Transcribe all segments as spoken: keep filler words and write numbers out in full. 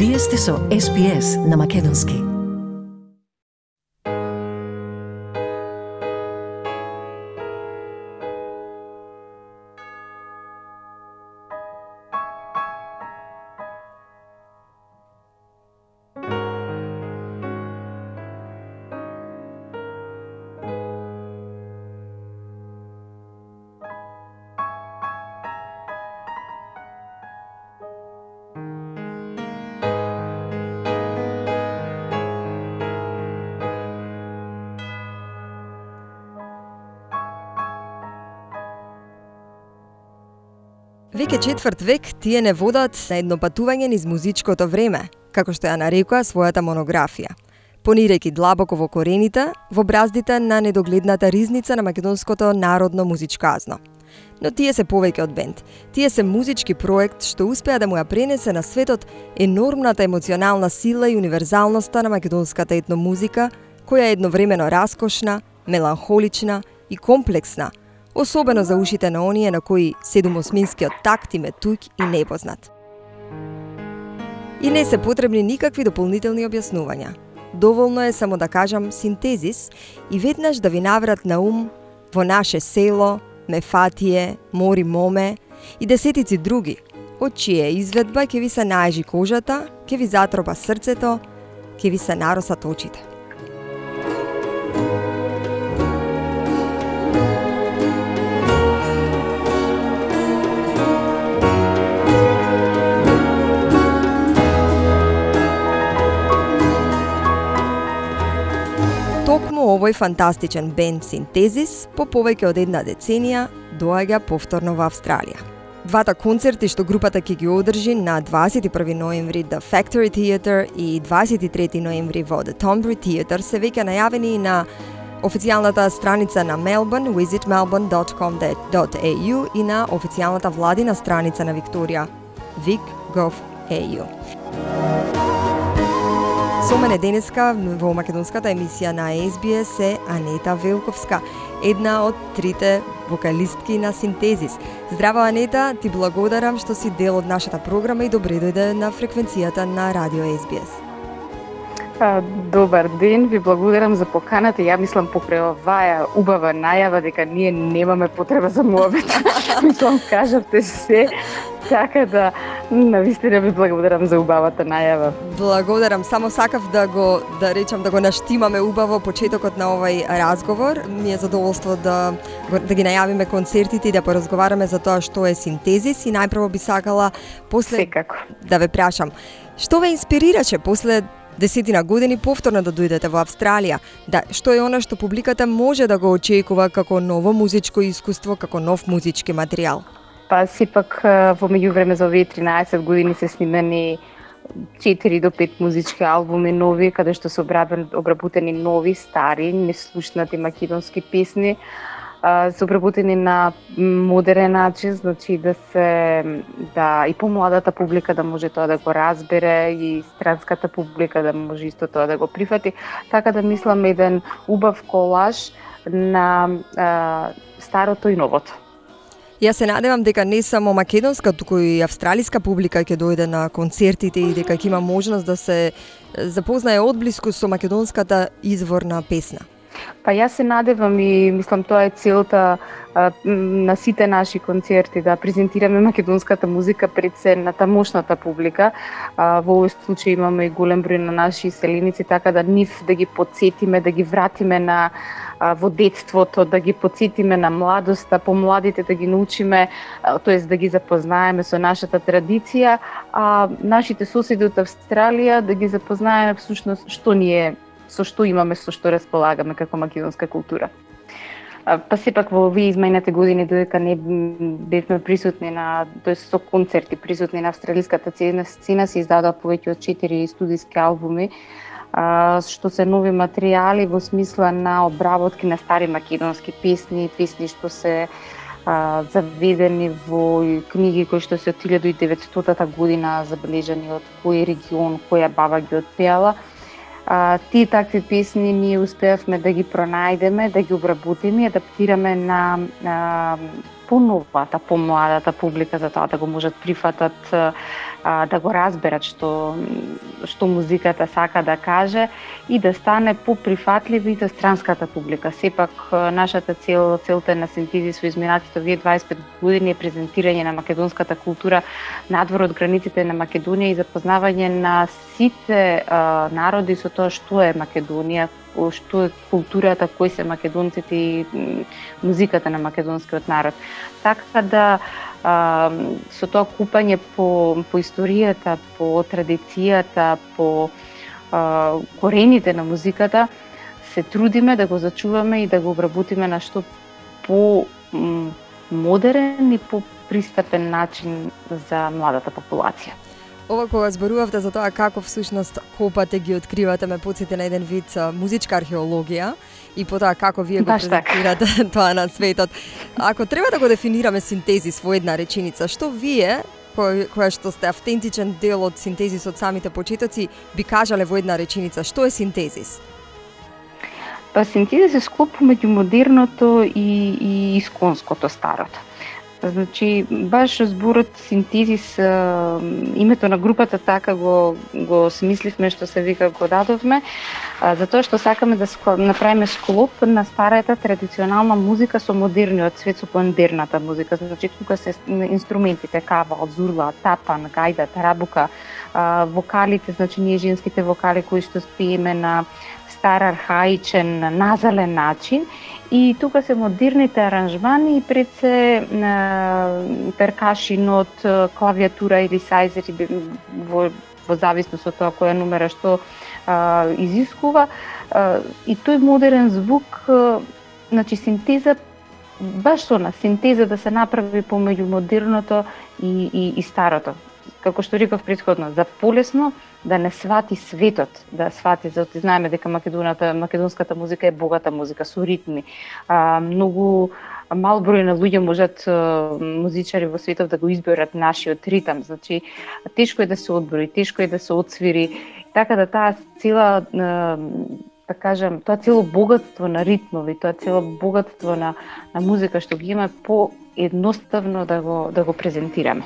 Вие сте со Ес Би Ес на Македонски. Веќе четврт век тие не водат на едно патување низ музичкото време, како што ја нарекува својата монографија, понирајќи длабоко во корените, во браздите на недогледната ризница на македонското народно музичказно. Но тие се повеќе од бенд. Тие се музички проект што успеа да му ја пренесе на светот енормната емоционална сила и универзалноста на македонската етномузика, која е едновремено раскошна, меланхолична и комплексна, особено за ушите на оние на кои седумосминскиот такт им е туѓ и непознат. И не се потребни никакви дополнителни објаснувања. Доволно е само да кажам синтезис и веднаш да ви наврат на ум Во наше село, Мефатие, Мори моме и десетици други, од чија изведба ќе ви се наежи кожата, ќе ви затроба срцето, ќе ви се наросат очите. Токму овој фантастичен бенд Синтезис по повеќе од една деценија доаѓа повторно во Австралија. Двата концерти што групата ќе ги одржи на дваесет и први ноември The Factory Theatre и дваесет и трети ноември во The Tonbury Theatre се веќе најавени на официјалната страница на Melbourne, visit melbourne dot com dot a u и на официјалната владина страница на Викторија, vic dot gov dot a u. Со мене денеска во македонската емисија на Ес Би Ес е Анета Велковска, една од трите вокалистки на Синтезис. Здраво, Анета, ти благодарам што си дел од нашата програма и добре дојде на фреквенцијата на Радио Ес Би Ес. Добар ден, ви благодарам за поканата. Ја мислам покрај оваа убава најава дека ние немаме потреба за муабет. Мислам, кажавте се. Така да, навистина ви благодарам за убавата најава. Благодарам, само сакав да го да речам да го наштимаме убаво почетокот на овој разговор. Ми е задоволство да да ги најавиме концертите и да поразговараме за тоа што е Синтезис и најпрво би сакала после Секако. да ве прашам. Што ве инспирираше после десетина години повторно да дојдете во Австралија? Да, што е она што публиката може да го очекува како ново музичко искуство, како нов музички материјал? Па сепак во меѓувреме за овие тринаесет години се снимени четири до пет музички албуми нови, каде што се обработени нови, стари, неслушнати македонски песни, се обработени на модерен начин, значи да се да и помладата публика да може тоа да го разбере и странската публика да може исто тоа да го прифати, така да мислам еден убав колаж на а, старото и новото. Јас се надевам дека не само македонска, туку и австралиска публика ќе дојде на концертите и дека ќе има можност да се запознае одблиску со македонската изворна песна. Па јас се надевам и мислам тоа е целта а, на сите наши концерти, да презентираме македонската музика пред се на тамошната публика. А, во овој случај имаме и голем број на наши селеници, така да нив да ги потсетиме, да ги вратиме на а, во детството, да ги потсетиме на младоста, помладите да ги научиме, тоест да ги запознаеме со нашата традиција, а нашите соседи од Австралија да ги запознаеме всушност што ние со што имаме, со што располагаме како македонска култура. Па сепак во овие изминати години додека не бевме присутни на, тоест со концерти присутни на австралиската сцена, се издадоа повеќе од четири студиски албуми, што се нови материјали во смисла на обработки на стари македонски песни, песни што се а, заведени во книги кои што се од илјада и деветстотата година забележани од кој регион, која баба ги отпеала. А, тие такви песни ние успеавме да ги пронајдеме, да ги обработиме и адаптираме на, на поновата, помладата публика за тоа да го можат прифатат, да го разберат што што музиката сака да каже и да стане поприфатлива и за странската публика. Сепак нашата цел, целта на Синтезис во изминатите овие дваесет и пет години е презентирање на македонската култура надвор од границите на Македонија и запознавање на сите а, народи со тоа што е Македонија, што е културата, кои се македонците и музиката на македонскиот народ. Така да а, со тоа купање по, по историјата, по традицијата, по а, корените на музиката, се трудиме да го зачуваме и да го обработиме на што по модерен и по пристапен начин за младата популација. Ова кога зборувавте за тоа како всушност копате ги откривате, ме потсети на еден вид музичка археологија и по тоа како вие го презентирате тоа на светот. Ако треба да го дефинираме Синтезис во една реченица, што вие, кој, која што сте автентичен дел од Синтезис од самите почетоци, би кажале во една реченица, што е Синтезис? Па Синтезис е склоп меѓу модерното и, и исконското, старото. Значи, баш зборот Синтезис, името на групата така го, го смисливме, што се вика го дадовме, затоа што сакаме да направиме склоп на старата традиционална музика со модерниот свет, со модерната музика. Значи, тука се инструментите, кавал, зурла, тапан, гајда, тарабука, вокалите, значи ние женските вокали кои што спиеме на стар, архаичен, назален начин, и тука се модерните аранжмани и пред се перкашинот, клавиатура или сајзери во, во зависност од тоа која numера што а, изискува. А, и тој модерен звук, а, значи синтеза, баш она, синтеза да се направи помеѓу модерното и, и, и старото. Како што реков претходно, за полесно да не свати светот, да свати, затоа знаеме дека македоната, македонската музика е богата музика со ритми. А, многу мал број на луѓе можат музичари во светот да го изберат нашиот ритам. Значи тешко е да се одброи, тешко е да се отсвири. Така да таа цела, да кажам, тоа цело богатство на ритмови, тоа цело богатство на на музика што ги има, по едноставно да го да го презентираме.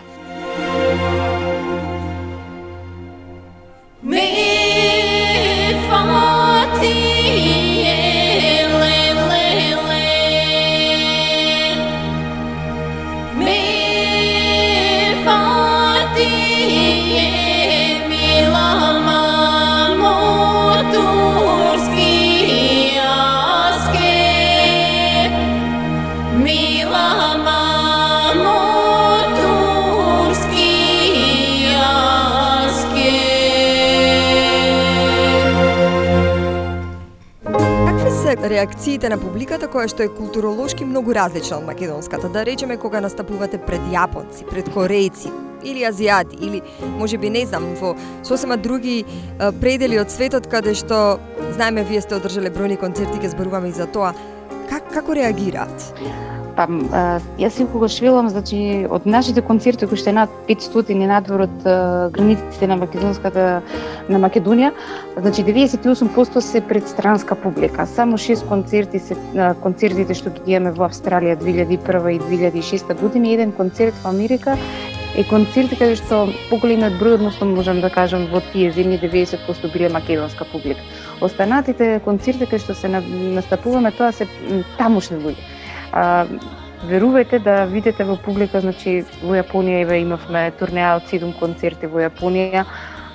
Реакциите на публиката која што е културолошки многу различна од македонската, да речеме кога настапувате пред јапонци, пред корејци или азиати, или можеби не знам во сосема други а, предели од светот каде што знаеме вие сте одржале бројни концерти, ќе зборуваме и за тоа. Как како реагираат? Па, јас секогаш велам, значи, од нашите концерти кои што е над петстотини надвор од границите на македонската на Македонија, значи деветдесет и осум проценти се пред странска публика. Само шест концерти се концертите што ги имаме во Австралија две илјади и прва и две илјади и шеста година, еден концерт во Америка е концерти каде што поголемиот број, односно можам да кажам во тие земји деветдесет проценти биле македонска публика. Останатите концерти каде што се настапуваме, тоа се тамошни луѓе. А, верувајте да видите во публика, значи во Јапонија еве имавме турнеа од седум концерти во Јапонија,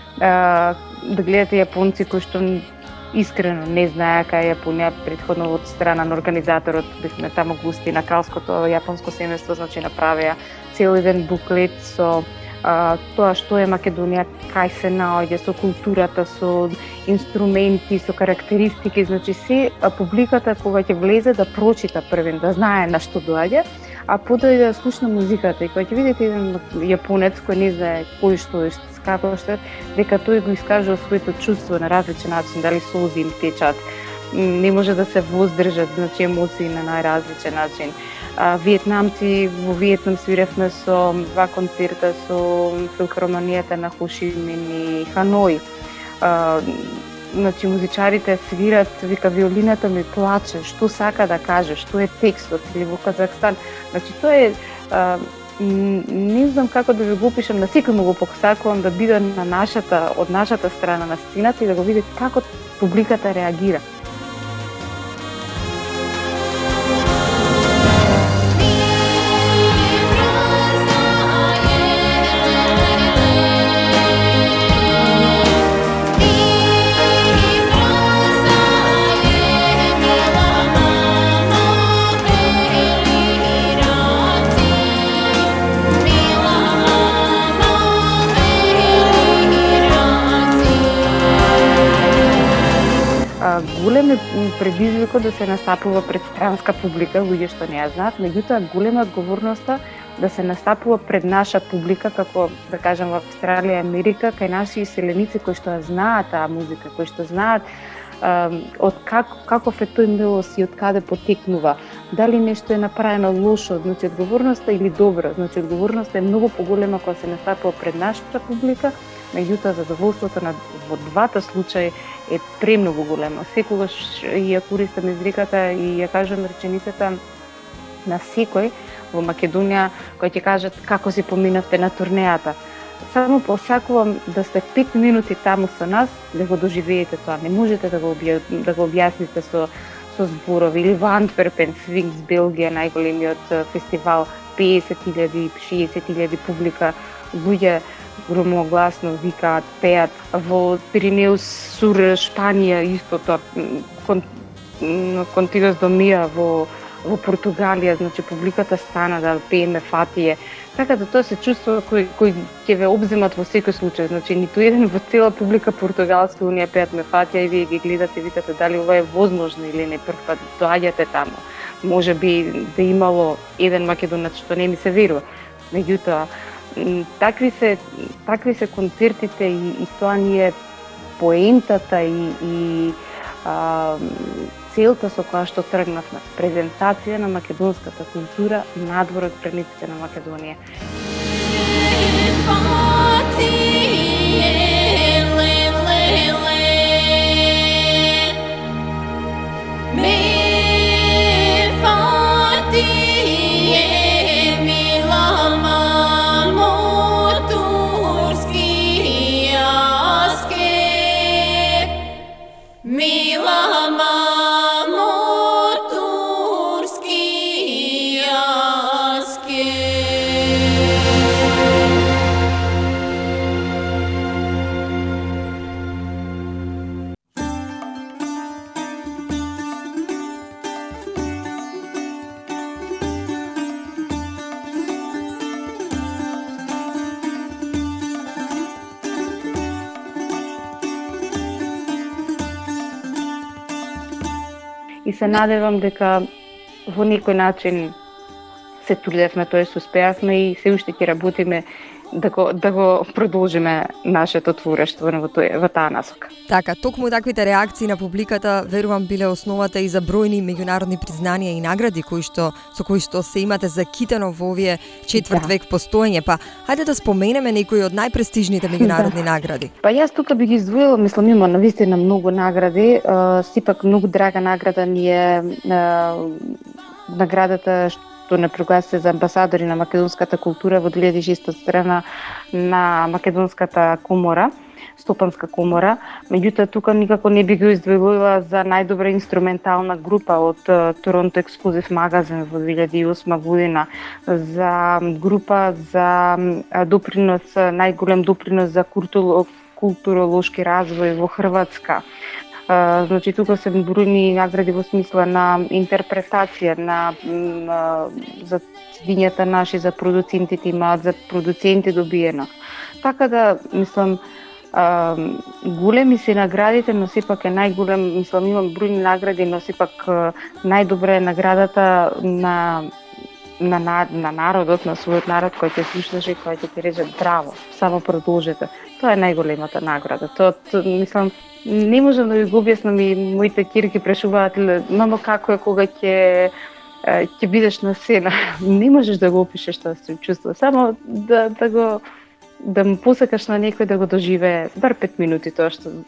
а, да гледате јапонци кои што искрено не знае кај Јапонија, претходно од страна на организаторот, бевме таму гости на кралското јапонско семејство, значи направија цел еден буклет со а, тоа што е Македонија, кај се наоѓа, со културата, со инструменти, со карактеристики, значи се публиката кога ќе влезе да прочита првен, да знае на што доаѓа, а потоа да слушна музиката. И кога ќе видите еден јапонец кој не знае кој што е, како што е, дека тој го искажува своето чувство на различен начин, дали солзи им течат, не може да се воздржат, значи емоции на најразличен начин. А, виетнамци, во Виетнам свиревме со два концерта со филхармонијата на Хо Ши Мин и Ханој. А, значи музичарите свират, вика виолината ми плаче, што сака да каже, што е текстот, или во Казахстан. Значи тоа е а, не знам како да ви го опишам, на секој му го посакувам да биде на нашата, од нашата страна на сцената и да го види како публиката реагира. Голем е предизвикот да се настапува пред странска публика, луѓе што не ја знаат, меѓутоа голема одговорноста да се настапува пред наша публика, како да кажем во Австралија и Америка, кај наши иселеници кои што ја знаат таа музика, кои што знаат е, од как, каков е тој мелос и од каде потекнува, дали нешто е направено лошо, значи одговорноста или добро, значи одговорноста е многу поголема кога се настапува пред нашата публика, меѓутоа задоволството на во двата случаи е премногу големо. Секогаш ја користам изреката и ја кажам реченицата на секој во Македонија кој ќе кажат како си поминавте на турнејата. Само посакувам да сте пет минути таму со нас, да го доживеете тоа. Не можете да го обја... да го објасните со со зборови, или во Антверпен, Свинкс, Белгија, најголемиот фестивал, песет илјади, шеесет илјади публика, луѓе громогласно викаат, пеат. Во Пиринеус Сур, Шпанија, исто тоа, кон, Контигас до Мија во, во Португалија, значи публиката стана да пееме фатије. Така да тоа се чувства кој, кој ќе ве обземат во секој случај. Значи ниту еден во цела публика португалска унија пеат ме фатије и вие ги гледате и викате дали ова е возможно или не, прв пат доаѓате таму. Може би да имало еден македонец што не ми се верува. Меѓутоа, такви се такви се концертите и, и тоа ни е поентата и, и а, целта со која што тргнавме, презентација на македонската култура надвор од границите на Македонија. И се надевам дека во некој начин се трудевме, тоа се успеавме и се уште ќе работиме да го, да го продолжиме нашето творештво во, тој, во таа насока. Така, токму таквите реакции на публиката верувам биле основата и за бројни меѓународни признанија и награди кои што со кои што се имате закитено во овие четврт да. век постоење, па хајде да споменеме некои од најпрестижните меѓународни да. награди. Па јас тука би ги издвоила, мислам има навистина многу награди, uh, сепак многу драга награда ни е uh, наградата што не прогласи за амбасадори на македонската култура во две илјади и шеста страна на Македонската комора, Стопанска комора. Меѓутоа тука никако не би го издвоила за најдобра инструментална група од Торонто Ексклузив магазин во две илјади и осма година, за група за допринос, најголем допринос за културолошки развој во Хрватска. Uh, значи тука се бројни награди во смисла на интерпретација на, на за цедињата наши, за продуцентите имаат, за продуценти добиено. Така да, мислам, uh, големи се наградите, но сепак е најголем, мислам, имам бројни награди, но сепак uh, најдобра е наградата на на, на, на народот, на својот народ кој ќе слушаше и кој ќе ти рече браво, само продолжете. Тоа е најголемата награда. Тоа, то, мислам, не можам да ви го објаснам и моите ќерки прашуваат мамо како е кога ќе ќе бидеш на сцена. Не можеш да го опишеш тоа се чувство, само да да го да му посакаш на некој да го доживее бар пет минути тоа што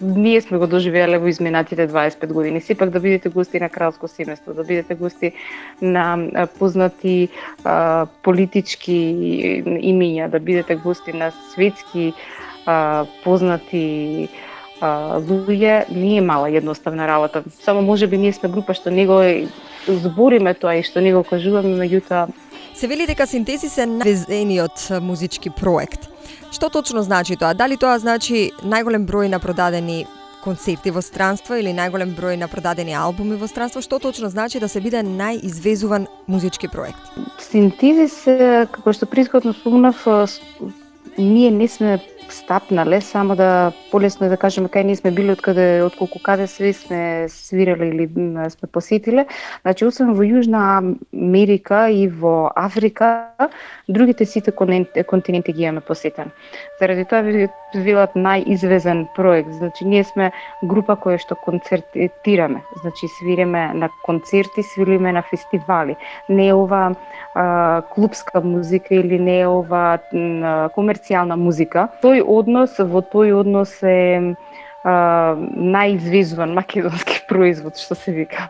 ние сме го доживеале во изминатите дваесет и пет години. Сепак да бидете гости на кралско семејство, да бидете гости на а, познати а, политички имиња, да бидете гости на светски а, познати а, луѓе, не е мала едноставна работа. Само можеби ние сме група што не го збориме тоа и што не го кажуваме, меѓутоа се вели дека Синтезис е највезениот музички проект. Што точно значи тоа? Дали тоа значи најголем број на продадени концерти во странство или најголем број на продадени албуми во странство? Што точно значи да се биде најизвезуван музички проект? Синтезис, како што присходно спомнав, ние не сме стапнале, само да полесно да кажеме кај ние сме били, откаде, отколку каде све сме свирали или сме посетиле. Значи, освен во Јужна Америка и во Африка, другите сите континенти ги имаме посетен. Заради тоа велат најизвезен проект. Значи, ние сме група која што концертираме. Значи, свириме на концерти, свириме на фестивали. Не е ова а, клубска музика или не е ова а, комерцијална музика. Тој однос, во тој однос е а, најизвезуван македонски производ, што се вика.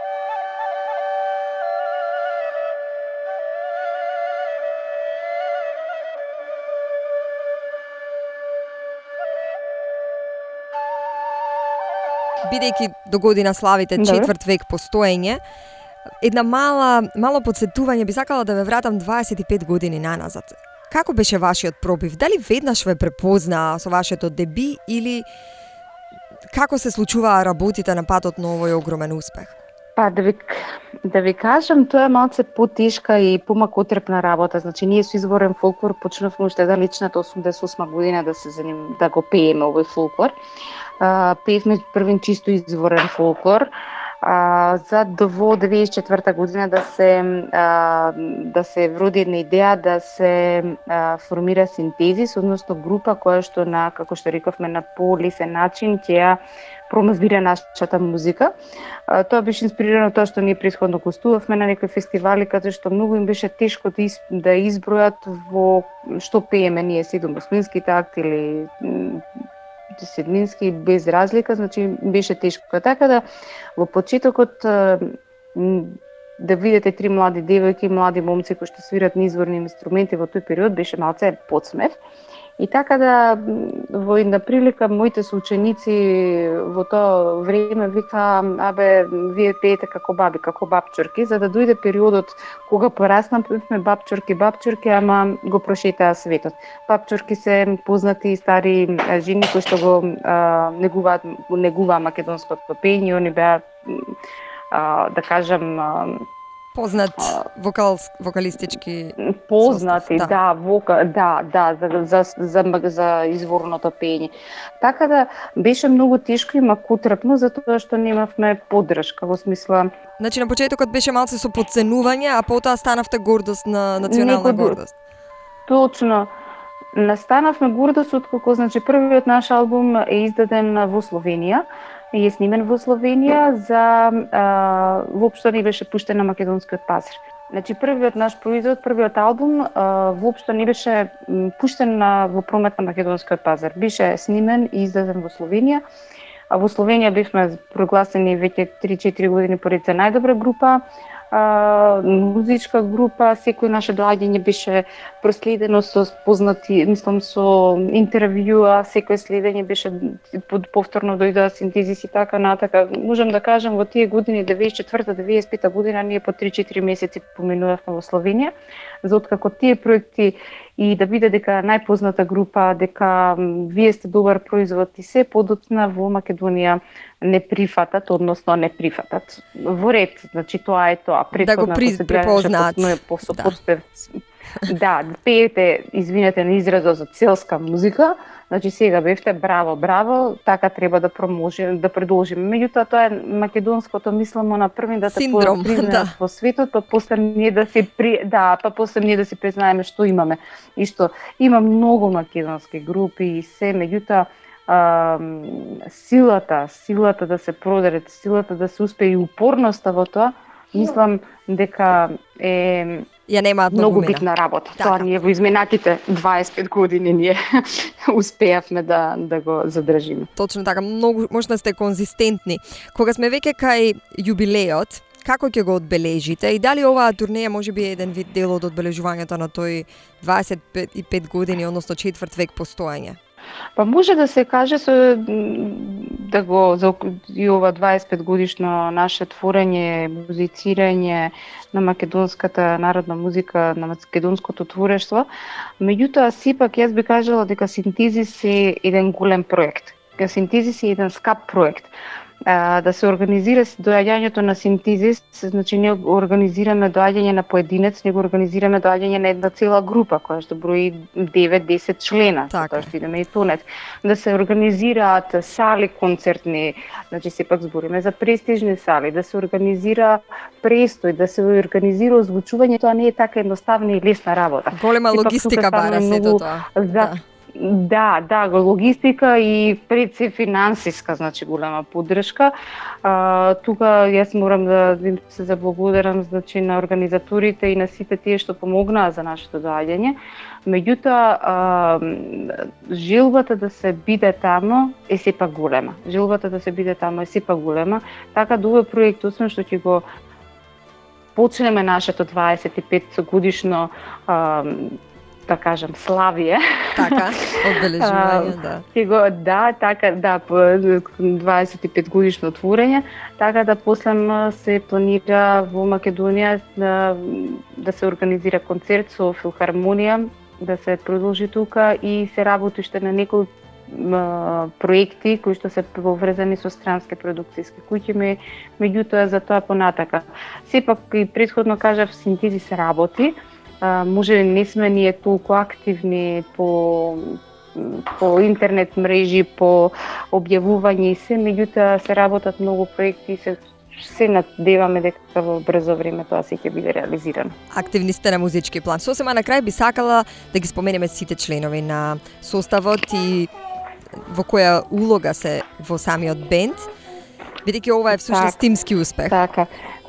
Бидејќи до година славите четврт век постоење, една мала, мало подсетување би сакала да ве вратам дваесет и пет години наназад. Како беше вашиот пробив? Дали веднаш ве препозна со вашето деби или како се случуваа работите на патот на овој огромен успех? Па да ви да ви кажам, тоа е малце потешка и помакотрпна работа. Значи ние со изворен фолклор почнавме уште да личната осумдесет и осма година да се заним да го пееме овој фолклор. Uh, пеевме првен чисто изворен фолклор, uh, за во деветдесет и четврта година да се uh, да се вроди една идеја да се uh, формира Синтезис, односно група која што на, како што рековме, на полесен начин ќе ја промовира нашата музика. Uh, тоа беше инспирирано тоа што ние претходно гостувавме на некои фестивали, каде што многу им беше тешко да, из, да избројат во што пееме ние, седумосмински такт или седмински, без разлика, значи беше тешко. Така да во почетокот да видите три млади девојки, млади момци кои што свират низворни инструменти во тој период беше малце подсмев. И така да во една прилика моите соученици во тоа време вика: абе, вие пеете како баби, како бабчорки, за да дојде периодот кога пораснавме бабчорки, бабчорки, ама го прошетаа светот. Бабчорки се познати стари жени кои што го а, негуваат, негуваа македонското пење, они беа а, да кажам а, познат вокал, вокалистички познати, состав, да, да, вока, да, да, за, за, за, за изворното пење. Така да беше многу тешко и макотрпно затоа што немавме поддршка, во смисла. Значи на почетокот беше малце со подценување, а потоа станавте гордост на национална Некој... гордост. Точно. Настанавме гордост откако, значи, првиот наш албум е издаден во Словенија и е снимен во Словенија, за а, воопшто не беше пуштен на македонскиот пазар. Значи првиот наш производ, првиот албум а, воопшто не беше пуштен на, во промет на македонскиот пазар. Беше снимен и издаден во Словенија. А во Словенија бевме прогласени веќе три-четири години поред за најдобра група, а, музичка група. Секој наше доаѓање беше проследено со познати, мислам, со интервјуа, секој следење беше повторно дојдоа Синтезис и така натака. Можам да кажам, во тие години, деветдесет и четврта деветдесет и пета година, ние по три-четири месеци поминувавме во Словенија, за откако тие проекти и да биде дека најпозната група, дека вие сте добар производ и се подоцна во Македонија не прифатат, односно не прифатат. Во ред, значи тоа е тоа. Да го препознаат. Да. Да, пеете, извинете на изразот, за целска музика, значи сега бевте браво, браво, така треба да проможиме, да продолжиме. Меѓутоа тоа е македонското, мислимо, на први да се признаат да. Во светот, па после ние да се при... да, па после ние да се признаеме што имаме и што има многу македонски групи и се, меѓутоа а, силата, силата да се продадат, силата да се успее и упорноста во тоа, мислам дека е ја немаат многу многу мина. битна работа. Така. Тоа ние во изминатите дваесет и пет години ние успеавме да да го задржиме. Точно така, многу можна сте конзистентни. Кога сме веќе кај јубилеот, како ќе го одбележите и дали оваа турнеја може би е еден вид дел од одбележувањето на тој дваесет и пет години, односно четврт век постоење? Па може да се каже со да го за и ова дваесет и пет годишно наше творење, музицирање на македонската народна музика, на македонското творештво, меѓутоа сепак јас би кажала дека Синтезис е еден голем проект. Синтезис е еден скап проект. А, да се организира доаѓањето на Синтезис, значи не организираме доаѓање на поединец, него организираме доаѓање на една цела група која што брои девет до десет члена, така. Тоа што идеме и тонет. Да се организираат сали концертни, значи сепак збориме за престижни сали, да се организира престој, да се организира озвучување, тоа не е така едноставна и лесна работа. Голема сепак, логистика бара сето тоа. За... Да. Да, да, логистика и пред се финансиска, значи голема поддршка. А, тука јас морам да им се заблагодарам значи на организаторите и на сите тие што помогнаа за нашето доаѓање. Меѓутоа, желбата да се биде тамо е сепак голема. Желбата да се биде тамо е сепак голема, така да овој проект освен што ќе го почнеме нашето дваесет и пет годишно а, да кажам, славие. Така, одбележување, да. Ќе го, да, така, да, дваесет и пет годишно отворење, така да после се планира во Македонија да, да се организира концерт со филхармонија, да се продолжи тука и се работи уште на некои проекти кои што се поврзани со странски продукцијски куќи, меѓутоа за тоа понатака. Сепак и претходно кажав, Синтезис работи. Uh, може не сме ние толку активни по по интернет мрежи, по објавување и се, меѓутоа се работат многу проекти и се се надеваме дека во брзо време тоа се ќе биде реализирано. Активни сте на музички план. Сосема на крај би сакала да ги споменеме сите членови на составот и во која улога се во самиот бенд, бидејќи ова е всушност тимски успех. Така.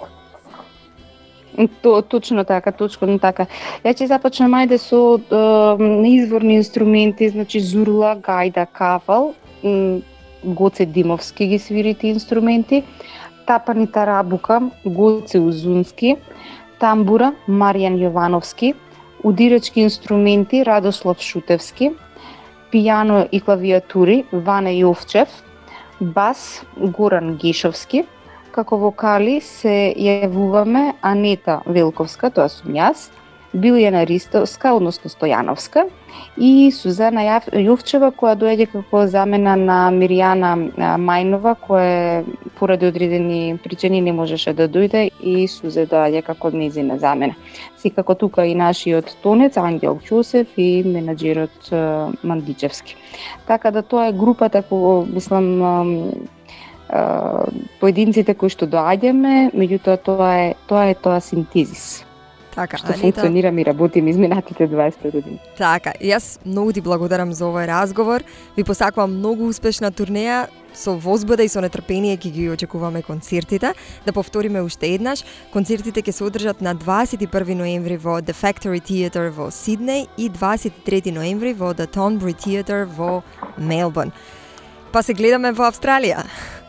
То, точно така, точно така. Ја ќе започнем ајде со е, изворни инструменти, значи зурла, гајда, кафал, Гоце Димовски ги свири тие инструменти, тапани тарабука, Гоце Узунски, тамбура, Маријан Јовановски, удирачки инструменти, Радослав Шутевски, пијано и клавиатури, Ване Јовчев, бас, Горан Гешовски. Како вокали се јавуваме Анета Велковска, тоа сум јас, Билјана Ристовска, односно Стојановска, и Сузана Јовчева, која доаѓа како замена на Миријана Мајнова, која поради одредени причини не можеше да дојде, и Сузе доаѓа како нејзина замена. Секако тука и нашиот тонец Ангел Ќосев и менаџерот Мандичевски. Така да тоа е групата која, мислам, поединците кои што доаѓаме, меѓутоа тоа е тоа е тоа Синтезис. Така, што Анита, функционираме и работиме изминатите дваесет години. Така, јас многу ти благодарам за овој разговор. Ви посакувам многу успешна турнеја, со возбуда и со нетрпение ќе ги очекуваме концертите. Да повториме уште еднаш, концертите ќе се одржат на дваесет и први ноември во The Factory Theatre во Сиднеј и дваесет и трети ноември во The Tonbury Theatre во Мелбурн. Па се гледаме во Австралија.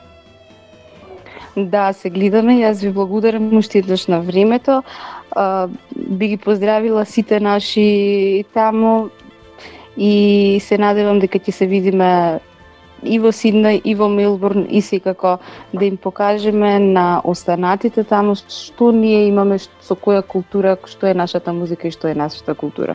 Да, се гледаме. Јас ви благодарам уште еднаш на времето. Uh, би ги поздравила сите наши таму и се надевам дека ќе се видиме и во Сиднеј, и во Мелбурн, и секако да им покажеме на останатите таму што ние имаме, со која култура, што е нашата музика и што е нашата култура.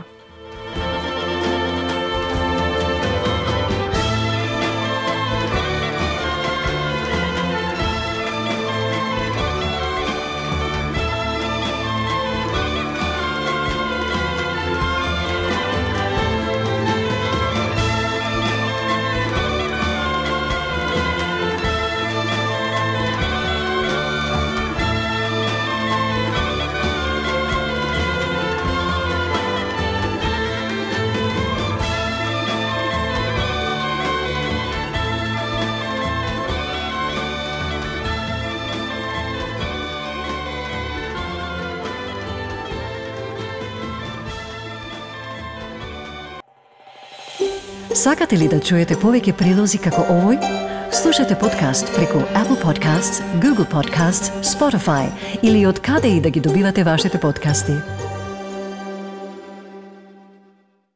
Сакате ли да чуете повеќе прилози како овој? Слушате подкаст преку Apple Podcasts, Google Podcasts, Spotify или од каде и да ги добивате вашите подкасти.